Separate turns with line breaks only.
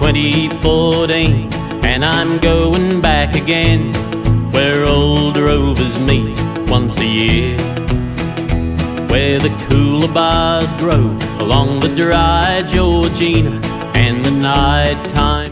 2014, and I'm going back again, where old rovers meet once a year, where the cooler bars grow along the dry Georgina, and the night time